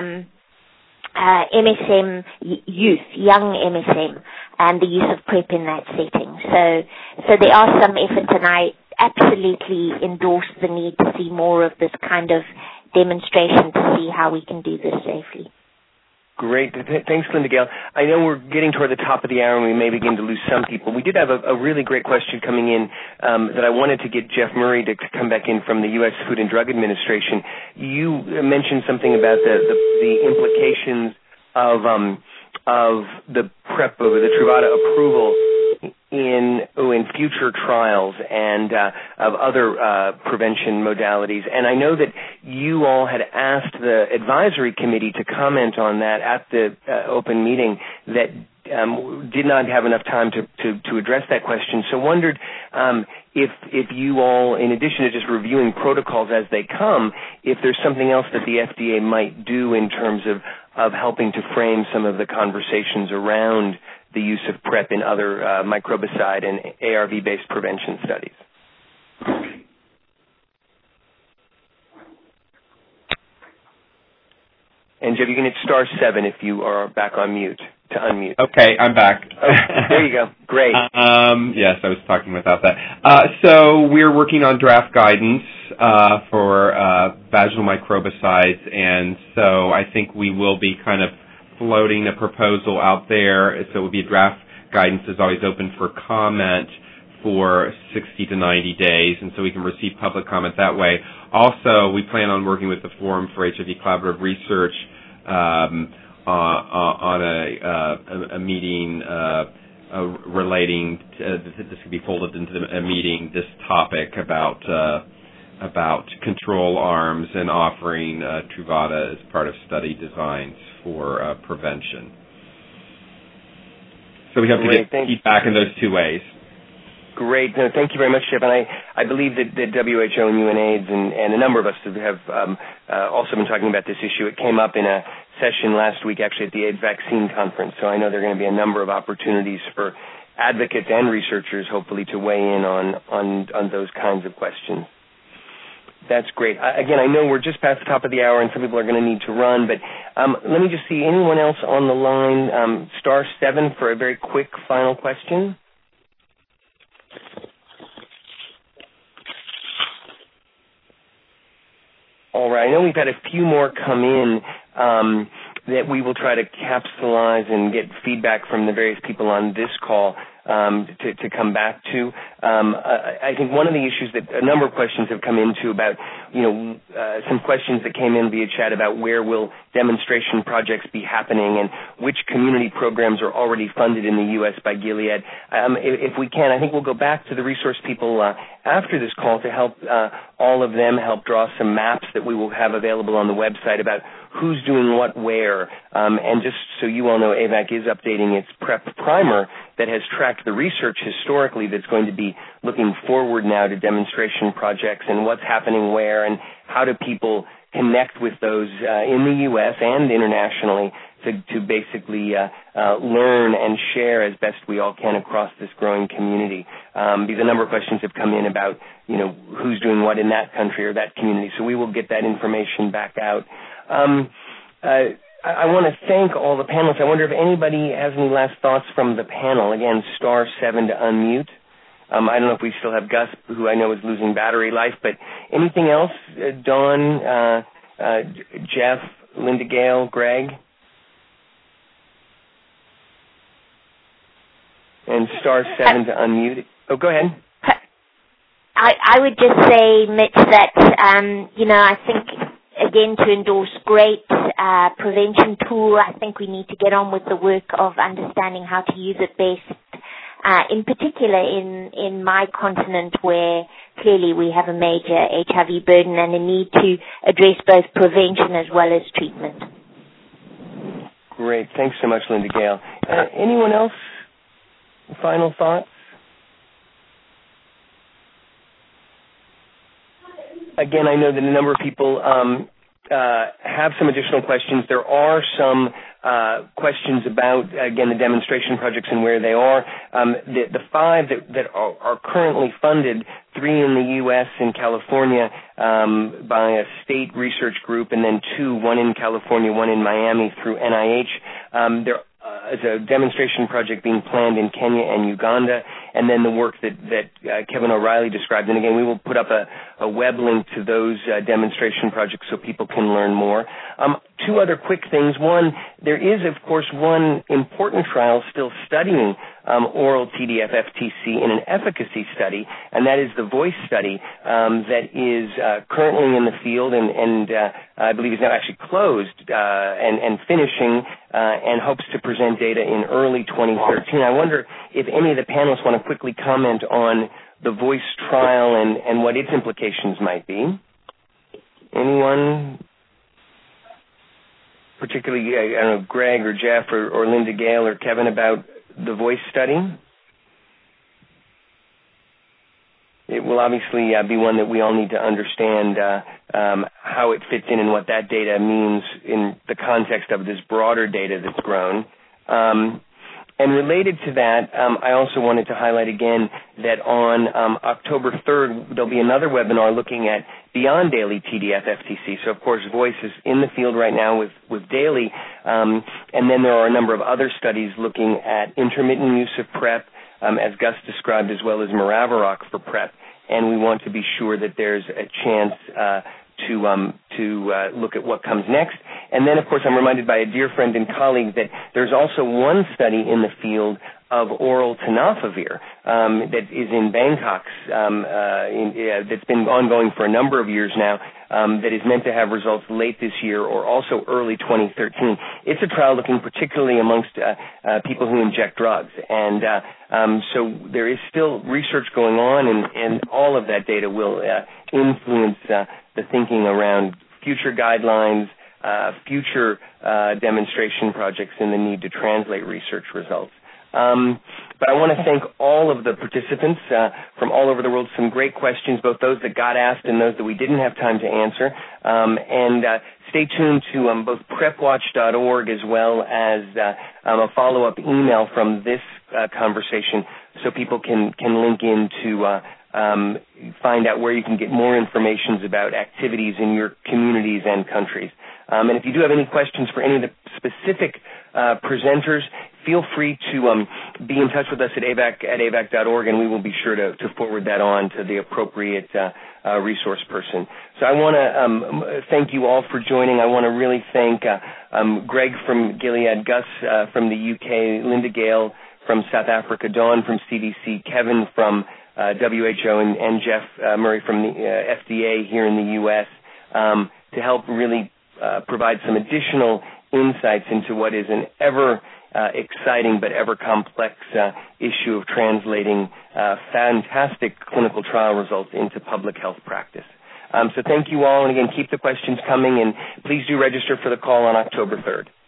MSM youth, young MSM, and the use of PrEP in that setting. So there are some efforts, and absolutely endorse the need to see more of this kind of demonstration to see how we can do this safely. Great. Thanks, Linda Gale. I know we're getting toward the top of the hour and we may begin to lose some people. We did have a really great question coming in that I wanted to get Jeff Murray to come back in from the U.S. Food and Drug Administration. You mentioned something about the implications of the PrEP, of the Truvada approval in future trials and of other prevention modalities. And I know that you all had asked the advisory committee to comment on that at the open meeting that did not have enough time to address that question. So wondered if you all, in addition to just reviewing protocols as they come, if there's something else that the FDA might do in terms of helping to frame some of the conversations around the use of PrEP in other microbicide and ARV-based prevention studies. And Jeff, you can hit *7 if you are back on mute to unmute. Okay, I'm back. There you go. Great. Yes, I was talking without that. So we're working on draft guidance for vaginal microbicides, and so I think we will be kind of floating a proposal out there. So it will be a draft guidance is always open for comment for 60 to 90 days, and so we can receive public comment that way. Also, we plan on working with the Forum for HIV Collaborative Research on a meeting relating to, this could be folded into a meeting, this topic about control arms and offering Truvada as part of study designs for prevention. So we have to get feedback in those two ways. Great. No, thank you very much, Jeff. And I believe that WHO and UNAIDS and a number of us have also been talking about this issue. It came up in a session last week, actually, at the AIDS Vaccine Conference. So I know there are going to be a number of opportunities for advocates and researchers, hopefully, to weigh in on those kinds of questions. That's great. Again, I know we're just past the top of the hour and some people are going to need to run, but let me just see anyone else on the line. *7 for a very quick final question. All right. I know we've had a few more come in that we will try to capsulize and get feedback from the various people on this call to come back to. I think one of the issues that a number of questions have come into about, some questions that came in via chat about where will demonstration projects be happening and which community programs are already funded in the U.S. by Gilead. If we can, I think we'll go back to the resource people after this call to help all of them help draw some maps that we will have available on the website about who's doing what where. And just so you all know, AVAC is updating its PrEP primer that has tracked the research historically that's going to be looking forward now to demonstration projects and what's happening where and how do people connect with those in the U.S. and internationally to basically learn and share as best we all can across this growing community. Because a number of questions have come in about, who's doing what in that country or that community. So we will get that information back out. I want to thank all the panelists. I wonder if anybody has any last thoughts from the panel. Again, *7 to unmute. I don't know if we still have Gus, who I know is losing battery life, but anything else? Dawn, Jeff, Linda Gale, Greg? And *7 to unmute. Oh, go ahead. I would just say, Mitch, that, I think, again, to endorse great prevention tool, I think we need to get on with the work of understanding how to use it best, in particular in my continent where clearly we have a major HIV burden and a need to address both prevention as well as treatment. Great. Thanks so much, Linda Gale. Anyone else? Final thoughts? Again, I know that a number of people have some additional questions. There are some questions about, again, the demonstration projects and where they are. The 5 that are currently funded, 3 in the U.S. and California by a state research group, and then 2, 1 in California, 1 in Miami through NIH. There is a demonstration project being planned in Kenya and Uganda, and then the work that Kevin O'Reilly described. And again, we will put up a web link to those demonstration projects so people can learn more. Two other quick things. One, there is, of course, one important trial still studying oral TDF-FTC in an efficacy study, and that is the VOICE study that is currently in the field and I believe is now actually closed and finishing and hopes to present data in early 2013. I wonder if any of the panelists want to quickly comment on the VOICE trial and what its implications might be. Anyone? Particularly, I don't know, Greg or Jeff or Linda Gale or Kevin about the VOICE study? It will obviously be one that we all need to understand how it fits in and what that data means in the context of this broader data that's grown. And related to that, I also wanted to highlight again that on October 3rd, there'll be another webinar looking at beyond daily TDF-FTC. So, of course, VOICE is in the field right now with daily, and then there are a number of other studies looking at intermittent use of PrEP, as Gus described, as well as Maraviroc for PrEP. And we want to be sure that there's a chance to look at what comes next. And then, of course, I'm reminded by a dear friend and colleague that there's also one study in the field of oral tenofovir that is in Bangkok that's been ongoing for a number of years now that is meant to have results late this year or also early 2013. It's a trial looking particularly amongst people who inject drugs. And so there is still research going on, and all of that data will influence the thinking around future guidelines, future demonstration projects, and the need to translate research results. But I want to thank all of the participants from all over the world. Some great questions, both those that got asked and those that we didn't have time to answer. And stay tuned to both PrepWatch.org as well as a follow-up email from this conversation so people can link in to find out where you can get more information about activities in your communities and countries. And if you do have any questions for any of the specific presenters, feel free to be in touch with us at avac.org, and we will be sure to forward that on to the appropriate resource person. So I want to thank you all for joining. I want to really thank Greg from Gilead, Gus from the UK, Linda Gale from South Africa, Dawn from CDC, Kevin from WHO, and Jeff Murray from the FDA here in the U.S. To help really provide some additional insights into what is an ever exciting but ever complex issue of translating fantastic clinical trial results into public health practice. So thank you all, and again, keep the questions coming, and please do register for the call on October 3rd.